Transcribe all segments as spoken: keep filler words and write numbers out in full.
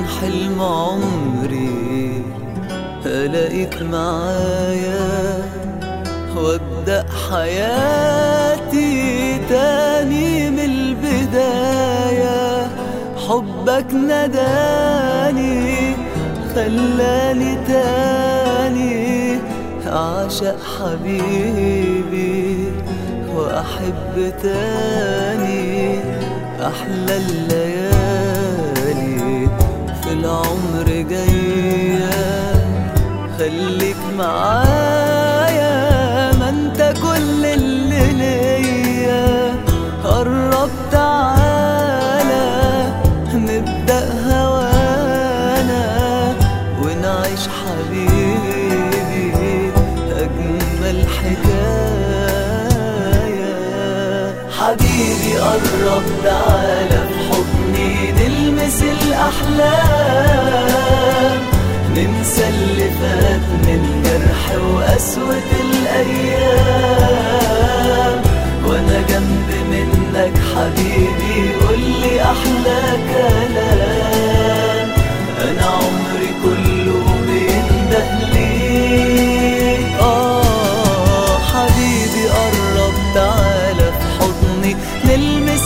حلم عمري ألاقيك معايا وابدأ حياتي تاني من البداية. حبك نداني خلاني تاني أعشق حبيبي وأحب تاني أحلى الليالي في العمر جاية. خليك معايا ما انت كل اللي ليا. قرب تعالى نبدأ هوانا ونعيش حبيبي أجمل حكاية. حبيبي قرب تعالى في حضني نلمس الأحلام. ننسى اللي فات من جرح وقسوة الأيام. وأنا جنب منك حبيبي قولي أحلى كلام. أنا عمري كله بينده ليك. آه حبيبي قرب تعالى في حضني نلمس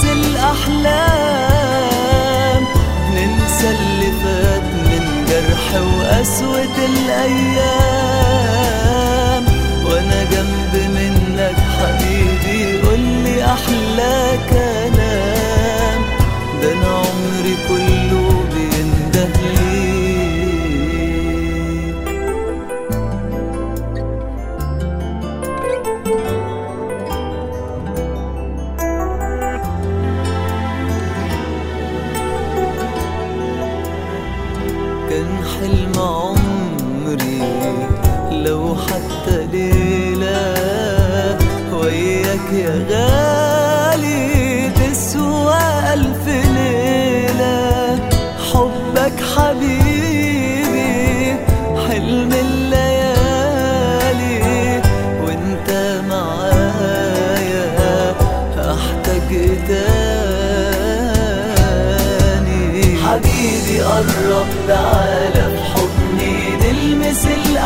الأحلام. ننسى اللي فات من جرح وقسوة الأيام. وأنا جنب منك حبيبي قولي أحلى كلام. ده أنا عمري كله بينده ليك. كان حلم عمري لو حتى ليلة وياك يا غالي تسوى ألف ليلة. حبك حبيبي حلم الليالي وانت معايا احتاج تاني. حبيبي قرب تعالى في حضني نلمس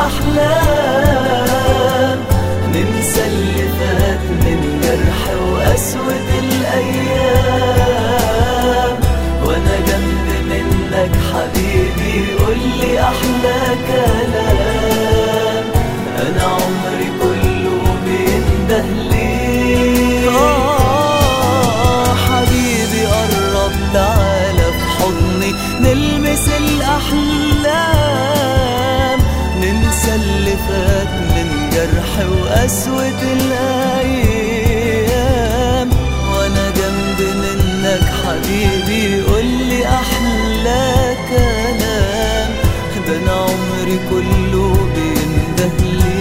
الأحلام. ننسى اللي فات من جرح وقسوة الأيام. وأنا جنب منك حبيبي قولي أحلى كلام. أنا عمري كله بينده ليك. آه حبيبي قرب تعالى في حضني نلمس الأحلام. ننسى اللي فات من جرح وقسوة الأيام. وأنا جنب منك حبيبي قولي أحلى كلام. ده أنا عمري كله بينده ليك.